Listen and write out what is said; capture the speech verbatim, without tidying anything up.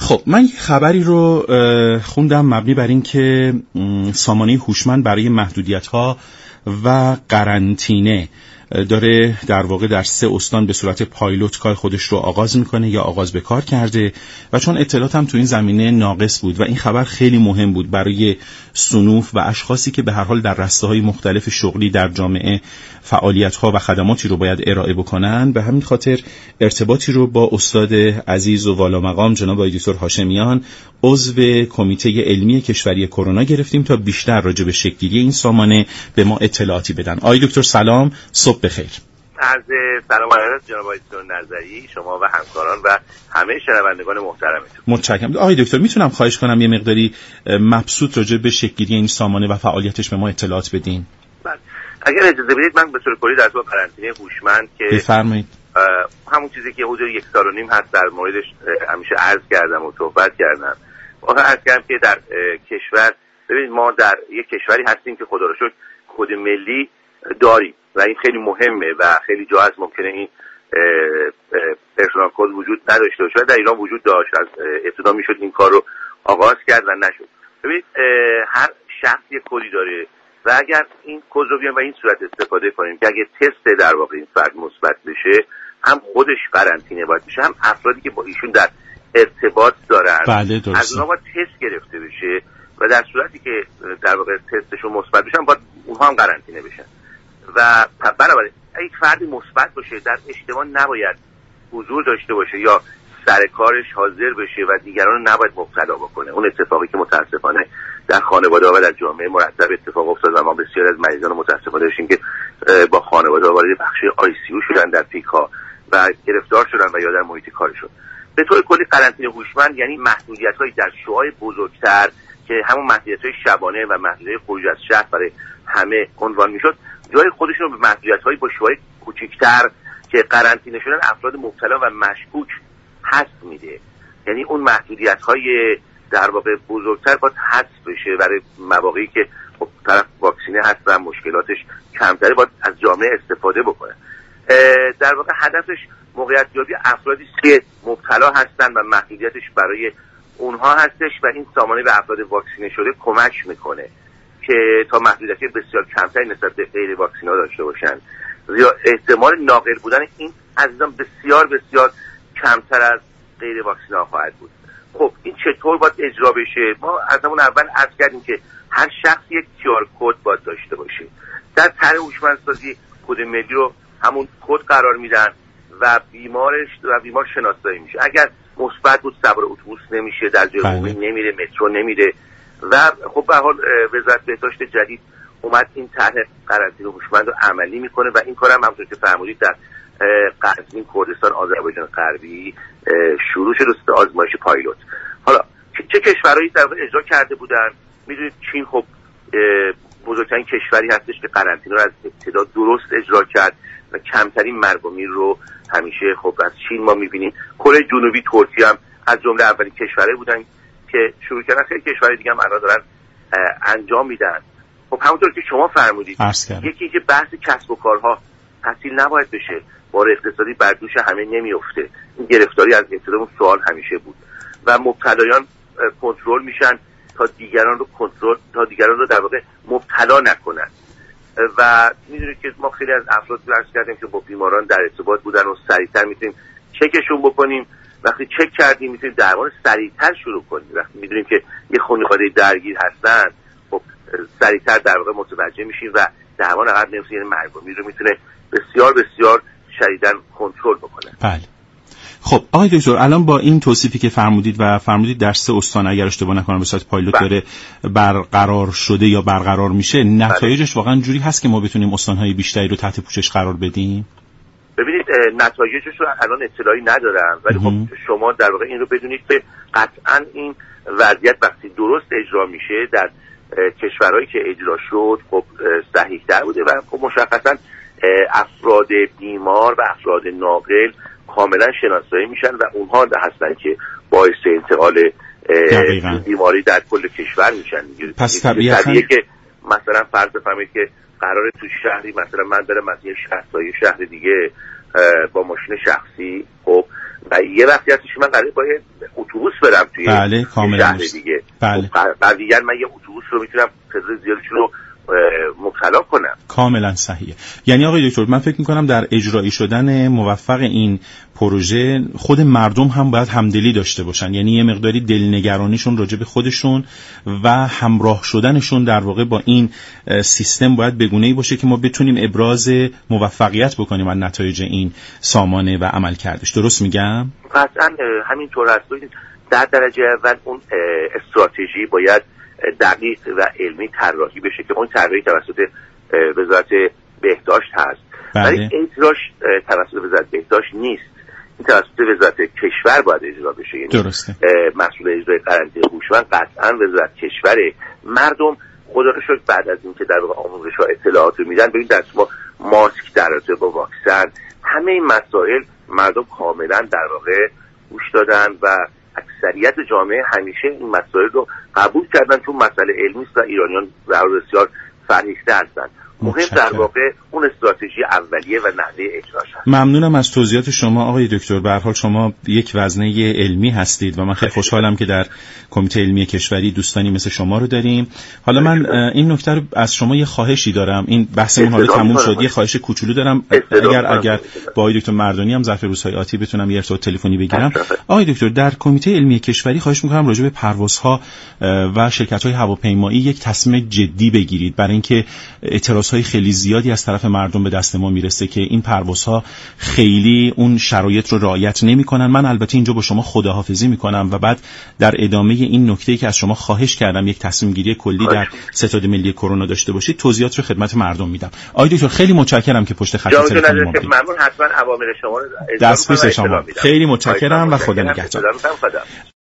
خب من یه خبری رو خوندم مبنی بر این که سامانه هوشمند برای محدودیت‌ها و قرنطینه داره در واقع در سه استان به صورت پایلوت کار خودش رو آغاز میکنه یا آغاز به کار کرده و چون اطلاعاتم تو این زمینه ناقص بود و این خبر خیلی مهم بود برای صنوف و اشخاصی که به هر حال در رسته‌های مختلف شغلی در جامعه فعالیت‌ها و خدماتی رو باید ارائه بکنن، به همین خاطر ارتباطی رو با استاد عزیز و والا مقام جناب آقای دکتر هاشمیان عضو کمیته علمی کشوری کرونا گرفتیم تا بیشتر راجع به شکل‌گیری این سامانه به ما اطلاعاتی بدن. آقای دکتر سلام، صبح بخیر. عرض سلام علیکم جناب آقای دکتر نظری، شما و همکاران و همه شنوندگان محترمتون. متشکرم. آقای دکتر میتونم خواهش کنم یه مقداری مبسوط راجع به شکل‌گیری این سامانه و فعالیتش به ما اطلاعات بدین؟ بله. اگر اجازه بدید من به طور کلی در تو قرنطینه هوشمند که بفرمایید. همون چیزی که حدود یک سال و نیم هست در موردش همیشه عرض کردم و صحبت کردم. واقعا عرض کردم که در کشور، ببینید ما در یک کشوری هستیم که خدا رو شکر کد ملی داریم و این خیلی مهمه و خیلی جا هست ممکنه این پرسونال کد وجود نداشته باشه و در ایران وجود داشت. از ابتدا میشد این کار رو آغاز کرد و نشد. ببینید هر شخص یک کدی داره و اگر این کد رو بیان و این صورت استفاده کنیم که اگه تست در واقع این فرد مثبت بشه، هم خودش قرنطینه باید بشه، هم افرادی که با ایشون در ارتباط دارن بله از اونها باید تست گرفته بشه و در صورتی که در واقع تستشون مثبت بشن باید اونها هم قرنطینه بشن. و بنابراین یک فردی مثبت باشه در اجتماع نباید حضور داشته باشه یا سر کارش حاضر بشه و دیگران رو نباید مبتلا بکنه. اون اتفاقی که متاسفانه در خانواده و در جامعه مرتب اتفاق افتاد و ما بسیار از مریضان متاسفانه داشتیم که با خانواده وارد بخش آی سی یو شدن در پیک ها و گرفتار شدن و یا در محیط کارشون. به طور کلی قرنطینه هوشمند یعنی محدودیت‌های در شعاع بزرگتر که همون محدودیت‌های شبانه و محدودیت‌های خروج از شهر برای همه عنوان می‌شد، جای خودشون رو به محدودیت‌های با شعاع کوچکتر که قرنطینه شدن افراد مبتلا و مشکوک حذف میده. یعنی اون محدودیت‌های در واقع بزرگتر باید حذف بشه برای مواقعی که خب طرف واکسینه هست و مشکلاتش کمتره، باید از جامعه استفاده بکنه. در واقع هدفش موقعیت یابی افرادی که مبتلا هستن و محدودیتش برای اونها هستش و این سامانه به افراد واکسینه شده کمک میکنه که تا محدودیت بسیار کمتری نسبت به غیر واکسینه داشته باشن. زیرا احتمال ناقل بودن این عزیزان بسیار بسیار کمتر از غیر واکسینه خواهد بود. خب این چطور باید اجرا بشه؟ ما از همون اول عرض کردیم که هر شخص یک کیو آر کد باید داشته باشه. در طرح هوشمندسازی کد ملی رو همون کد قرار میدن و بیمارش و بیمار شناسایی میشه. اگر مثبت بود سوار اتوبوس نمیشه، در جای عمومی نمیره، مترو نمیره و خب به هر حال وزارت بهداشت جدید اومد این طرح قرنطینه هوشمند رو عملی میکنه و این کارم همونطور که فرمودید در قزوین، کردستان، آذربایجان غربی شروع شد آزمایش پایلوت. حالا چه کشورهایی در واقع اجرا کرده بودن؟ میدونید چین خب بزرگترین کشوری هستش که قرنطینه رو از ابتدا درست اجرا کرد و کمترین مرگ و میر رو همیشه خب از چین ما میبینیم. کره جنوبی، ترکیه هم از جمله اولین کشورهایی بودن که شروع کردن. خیلی کشورهای دیگه هم الان دارن انجام میدن. خب همونطور که شما فرمودید یکی که بحث کسب و کارها تحصیل نباید بشه، بار اقتصادی بر دوش همه نمیفته. این گرفتاری از ابتدا اون سوال همیشه بود و مبتلایان کنترل میشن تا دیگران رو کنترل تا دیگران رو در واقع مبتلا نکنن. و میدونید که ما خیلی از افراد رو عرض کردیم که با بیماران در ارتباط بودن و سریعتر میتونیم چکشون بکنیم. وقتی چک کردیم میتونیم درمان سریعتر شروع کنیم. وقتی میدونیم که یه خانواده درگیر هستن خب سریعتر در واقع متوجه میشیم و درمان عقب نمیفته، یعنی مرگ و میر رو میتونه بسیار بسیار شدیداً کنترل بکنه. بله. خب آقای دکتر الان با این توصیفی که فرمودید و فرمودید در سه استان اگر اشتباه نکنم به صورت پایلوت بله. داره برقرار شده یا برقرار میشه، نتایجش بله. واقعا جوری هست که ما بتونیم استانهای بیشتری رو تحت پوشش قرار بدیم؟ ببینید نتایجش رو الان اطلاعی ندارم ولی خب شما در واقع این رو بدونید که قطعا این وضعیت وقتی درست اجرا میشه در کشورهایی که اجرا شد خب صحیح‌تر بوده و خب مشخصا افراد بیمار و افراد ناقل کاملا شناسایی میشن و اونها هستن که باعث انتقال بیماری در کل کشور میشن. پس طبیعتاً که مثلا فرض بفرمایید که قراره تو شهری مثلا من برم از یه شهر تا یه شهر دیگه با ماشین شخصی خب و یه وقتی هستش من قراره با اتوبوس برم توی بله کاملا دیگه. بله. بعدیگر من یه اتوبوس رو میتونم تعداد زیادشون رو مبتلا کنم. کاملا صحیحه. یعنی آقای دکتر من فکر میکنم در اجرایی شدن موفق این پروژه خود مردم هم باید همدلی داشته باشن، یعنی یه مقداری دلنگرانیشون راجع به خودشون و همراه شدنشون در واقع با این سیستم باید به گونه‌ای باشه که ما بتونیم ابراز موفقیت بکنیم از نتایج این سامانه و عمل کردش. درست میگم؟ قطعا همینطور هست. در درجه اول اون استراتژی باید دقیق و علمی طراحی بشه که اون طراحی توسط وزارت بهداشت هست، ولی اجراش توسط وزارت بهداشت نیست، این توسط وزارت کشور باید اجرا بشه. یعنی درسته. مسئول اجرای قرنطینه هوشمند قطعا وزارت کشوره. مردم خدا رو شکر بعد از اینکه در واقع آموزش و اطلاعات رو میدن، ببین در ما ماسک در رابطه با واکسن، همه این مسائل مردم کاملا در واقع گوش دادن و اکثریت جامعه همیشه این مسائل رو قبول کردن چون مسئله علمی است و ایرانیان بسیار فرهیخته هستند. مهم در واقع اون استراتژی اولیه و نحوه اجراش هست. ممنونم از توضیحات شما آقای دکتر. به هر حال شما یک وزنه علمی هستید و من خیلی خوشحالم که در کمیته علمی کشوری دوستانی مثل شما رو داریم. حالا من این نکته رو از شما یه خواهشی دارم، این بحثمون حالا تموم شد، یه خواهش کوچولو دارم، اگر اگر با آقای دکتر مردانی هم ظرف روزهای آتی بتونم یه ارتباط تلفنی بگیرم. آقای دکتر در کمیته علمی کشوری خواهش می‌کنم راجع به پروازها و شرکت‌های هواپیمایی یک تصمیم جدی بگیرید، برای اینکه اعتراض‌های خیلی زیادی از طرف مردم به دست ما میرسه که این پروازها خیلی اون شرایط رو رعایت نمی‌کنن. من البته اینجا با شما خداحافظی می‌کنم و بعد در ادامه این نکته‌ای که از شما خواهش کردم یک تصمیم گیری کلی در ستاد ملی کرونا داشته باشید، توضیحات رو خدمت مردم میدم. آقای دکتر خیلی متشکرم که پشت خط تلفن ما بودید. ممنون، حتما اوامر شما رو دست پیش شما. خیلی متشکرم و خدا نگهدار.